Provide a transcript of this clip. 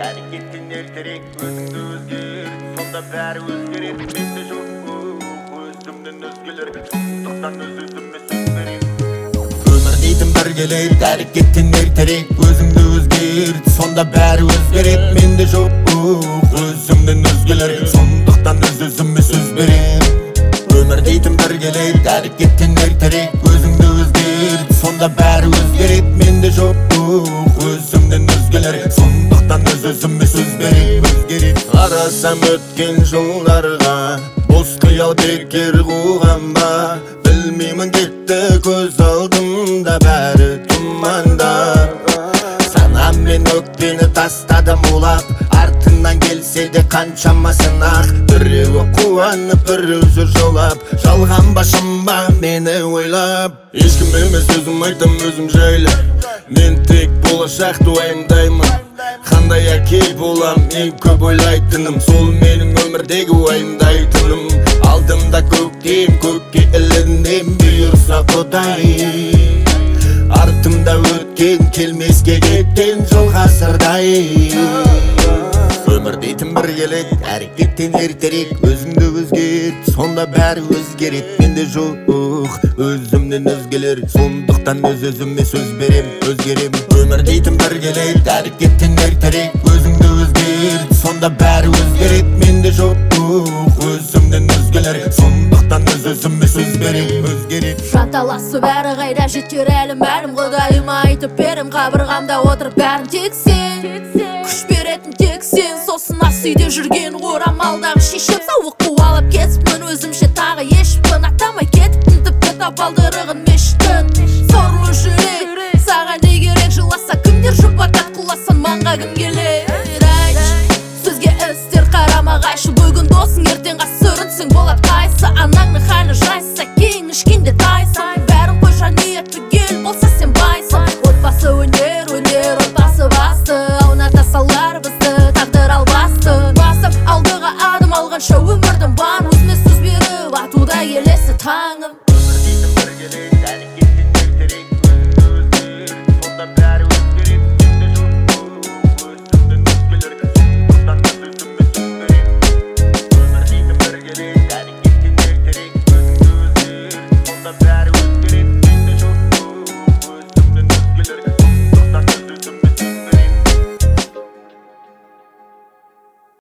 Әрекеттен ертерек өзіңді өзгерт, сонда бәрі өзгерет. Менде жоқ өзімнен өзгелер, сондықтан өз-өзіме сөз берем. Өмір дейтін бір келет, әрекеттен ертерек өзіңді өзгерт, сонда бәрі өзгерет. Менде жоқ өзімнен өзгелер, сондықтан өз-өзіме сөз берем. Өмір дейтін бір келет, әрекеттен ертерек өзіңді өзгерт, сонда бәрі өзгерет. Менде жоқ өзімнен өзгелер, сондықтан өз-өзіме сөз берем. Қарасам өткен жылдарға, бос қиял бекер қуған ба. Білмеймін кетті көз алдымда бәрі тұмандар. Санаммен өкпені тастадым улап, артынан келсе де қаншама сынақ. Біреуі қуанып, біреуі жылап, жалған башым ба мені ойлап. Ешкім емес өзім айтам өзім жайлы, мен тек болашақты уайымдаймын. Қандай әке болам, ең көп ойлайтыным, сол менің өмірдегі уайымдайтыным. Алдымда көктем, көкке ілінем, бұйырса Құдай. Артымда өткен, келмеске кеткен жол ғасырдай. Өмір дейтін бір келет, әрекеттен ертерек өзіңді өзгерт, сонда бәрі өзгерет. Менде жоқ өзімнен өзгелер, сондықтан өз-өзіме сөз берем, өзгерем. Өмір дейтін бір келет, әрекеттен ертерек өзіңді өзгерт, сонда бәрі өзгерет. Менде жоқ өзімнен өзгелер, сондықтан өз-өзіме сөз берем, өзгерем. Жанталасып бәрі қайда жетер әлі мәлім, Құдайыма айтып берем, қабырғамда отырып бәрін тек сен, күш беретін тек сен. Сосын ас үйде жүрген орамалдағы шешем, сауық алып кетіппін өзімше, тағы ешпін атамай кетіппін, тіпті табалдырығын мешіттің. Сорлы жүрек саған не керек, жыласа күндер жұбатат, құласан маңға кім келер? Сөзге істер қарама-қайшы, бүгін досың ертең ғасырынсың, болады қайсы. Анаңның халі жайса, кейін ішкенде тайсың.